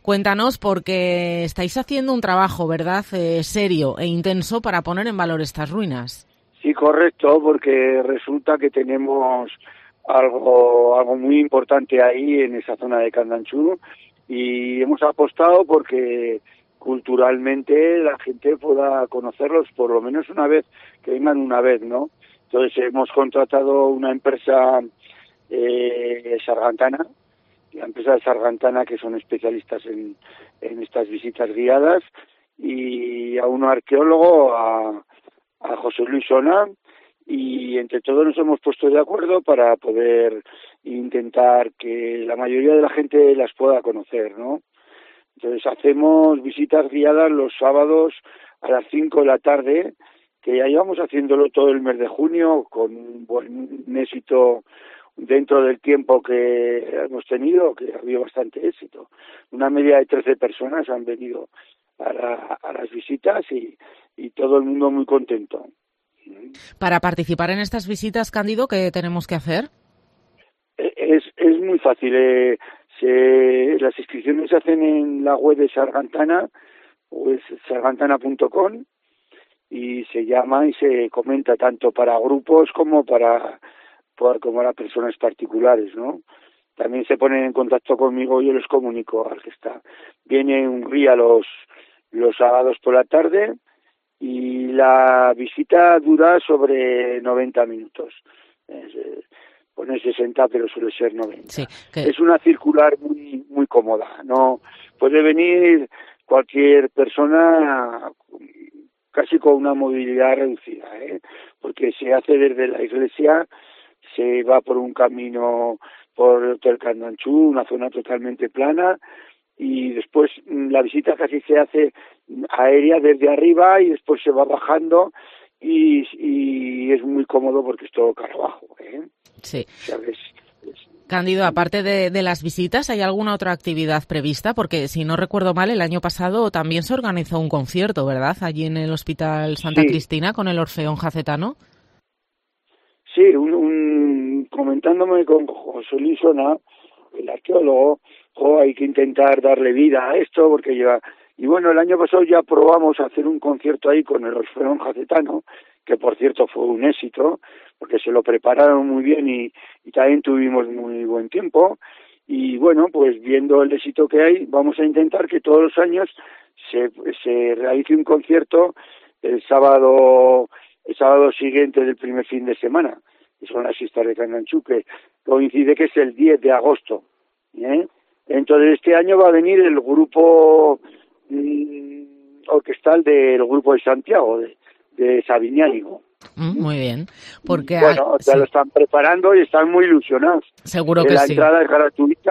Cuéntanos, porque estáis haciendo un trabajo, ¿verdad?, serio e intenso para poner en valor estas ruinas. Sí, correcto, porque resulta que tenemos algo muy importante ahí en esa zona de Candanchú y hemos apostado porque culturalmente la gente pueda conocerlos por lo menos una vez, que vengan una vez, ¿no? Entonces hemos contratado una empresa sargantana, la empresa de Sargantana, que son especialistas en estas visitas guiadas, y a un arqueólogo, a José Luis Sona, y entre todos nos hemos puesto de acuerdo para poder intentar que la mayoría de la gente las pueda conocer, ¿no? Entonces hacemos visitas guiadas los sábados a las 5 de la tarde, que ya llevamos haciéndolo todo el mes de junio con un buen éxito dentro del tiempo que hemos tenido, que ha habido bastante éxito. Una media de 13 personas han venido a las visitas y todo el mundo muy contento. Para participar en estas visitas, Cándido, ¿qué tenemos que hacer? Es muy fácil. Las inscripciones se hacen en la web de Sargantana, o es sargantana.com, y se llama y se comenta tanto para grupos como para personas particulares, ¿no? También se ponen en contacto conmigo, yo les comunico al que está. Viene un guía los sábados por la tarde y la visita dura sobre 90 minutos. Pone 60, pero suele ser 90. Sí, Es una circular muy cómoda. No puede venir cualquier persona casi con una movilidad reducida, porque se hace desde la iglesia, se va por un camino por el Hotel Candanchú, una zona totalmente plana, y después la visita casi se hace aérea desde arriba y después se va bajando y es muy cómodo porque es todo cara abajo, Sí. ¿Sabes? Cándido, aparte de las visitas, ¿hay alguna otra actividad prevista? Porque, si no recuerdo mal, el año pasado también se organizó un concierto, ¿verdad?, allí en el Hospital Santa Cristina con el Orfeón Jacetano. Sí, comentándome con José Luis Sona, el arqueólogo, hay que intentar darle vida a esto porque lleva... Y bueno, el año pasado ya probamos hacer un concierto ahí con el Orfeón Jacetano, que por cierto fue un éxito, porque se lo prepararon muy bien y también tuvimos muy buen tiempo. Y bueno, pues viendo el éxito que hay, vamos a intentar que todos los años se realice un concierto el sábado siguiente del primer fin de semana, que son las fiestas de Candanchú, que coincide que es el 10 de agosto. Entonces este año va a venir el grupo orquestal del grupo de Santiago, de Sabiñánigo. Muy bien, porque bueno, ya lo están preparando y están muy ilusionados. Seguro que la sí. entrada es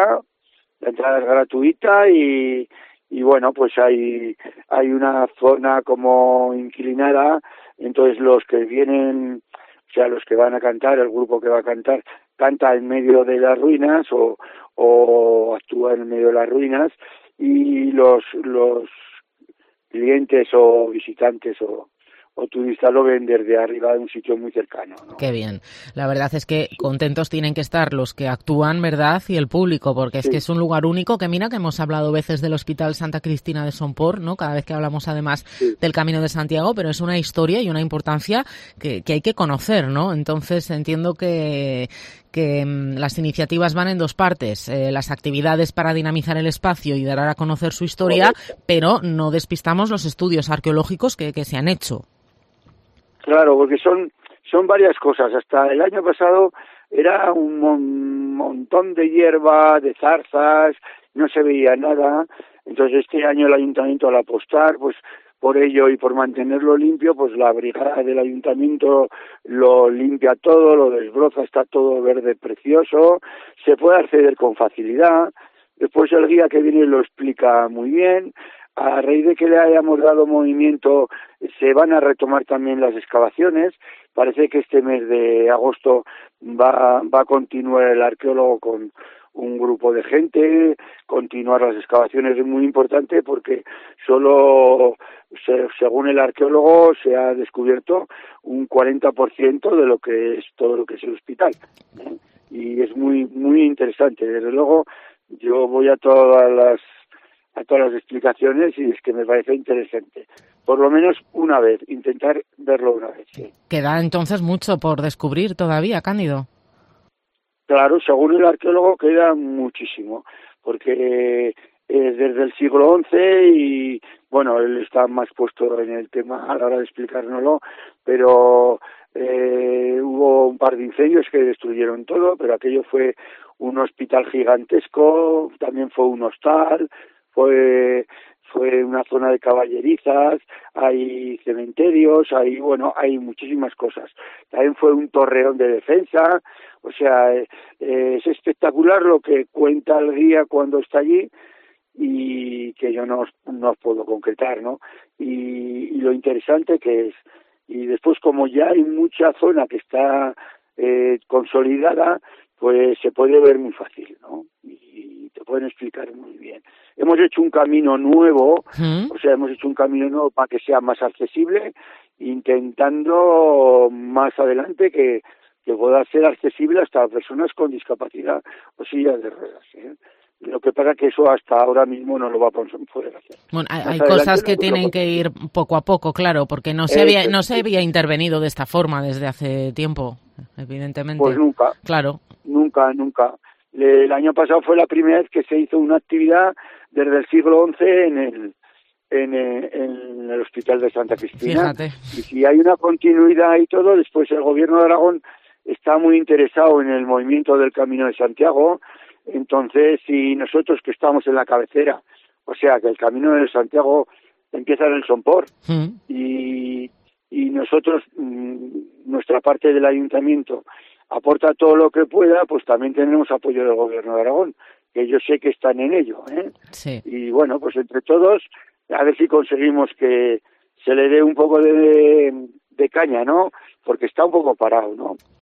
gratuita y bueno, pues hay una zona como inclinada, entonces los que vienen, o sea, los que van a cantar, el grupo que va a cantar, canta en medio de las ruinas o actúa en medio de las ruinas, y los clientes o visitantes o turistas lo ven desde arriba de un sitio muy cercano, ¿no? Qué bien. La verdad es que contentos tienen que estar los que actúan, ¿verdad?, y el público, porque es que es un lugar único, que mira que hemos hablado veces del Hospital Santa Cristina de Somport, ¿no?, cada vez que hablamos además del Camino de Santiago, pero es una historia y una importancia que hay que conocer, ¿no? Entonces entiendo que las iniciativas van en dos partes, las actividades para dinamizar el espacio y dar a conocer su historia, pero no despistamos los estudios arqueológicos que se han hecho. Claro, porque son varias cosas. Hasta el año pasado era un montón de hierba, de zarzas, no se veía nada. Entonces este año el ayuntamiento, al apostar pues por ello y por mantenerlo limpio, pues la brigada del ayuntamiento lo limpia todo, lo desbroza, está todo verde precioso, se puede acceder con facilidad. Después el guía que viene lo explica muy bien. A raíz de que le hayamos dado movimiento, se van a retomar también las excavaciones. Parece que este mes de agosto va a continuar el arqueólogo con un grupo de gente, continuar las excavaciones es muy importante porque solo, según el arqueólogo, se ha descubierto un 40% de lo que es todo lo que es el hospital. Y es muy interesante. Desde luego, yo voy a todas a todas las explicaciones y es que me parece interesante. Por lo menos una vez, intentar verlo una vez, sí. Queda entonces mucho por descubrir todavía, Cándido. Claro, según el arqueólogo queda muchísimo, porque desde el siglo XI y, bueno, él está más puesto en el tema a la hora de explicárnoslo, pero hubo un par de incendios que destruyeron todo, pero aquello fue un hospital gigantesco, también fue un hostal, fue una zona de caballerizas, hay cementerios, hay muchísimas cosas. También fue un torreón de defensa, o sea, es espectacular lo que cuenta el guía cuando está allí y que yo no os puedo concretar, ¿no? Y lo interesante que es. Y después, como ya hay mucha zona que está consolidada, pues se puede ver muy fácil, ¿no? Y te pueden explicar muy bien. Hemos hecho un camino nuevo, para que sea más accesible, intentando más adelante que pueda ser accesible hasta personas con discapacidad o sillas de ruedas, ¿eh? Lo que pasa que eso hasta ahora mismo no lo va a poder hacer. Bueno, hay cosas que tienen que ir poco a poco, claro, porque no se había intervenido de esta forma desde hace tiempo, evidentemente. Pues nunca. Claro. Nunca. El año pasado fue la primera vez que se hizo una actividad desde el siglo XI en el Hospital de Santa Cristina. Fíjate. Y si hay una continuidad y todo, después el Gobierno de Aragón está muy interesado en el movimiento del Camino de Santiago. Entonces, si nosotros que estamos en la cabecera, o sea, que el Camino de Santiago empieza en el Somport, y nosotros, nuestra parte del ayuntamiento, aporta todo lo que pueda, pues también tenemos apoyo del Gobierno de Aragón, que yo sé que están en ello, ¿eh? Sí. Y bueno, pues entre todos, a ver si conseguimos que se le dé un poco de caña, ¿no? Porque está un poco parado, ¿no?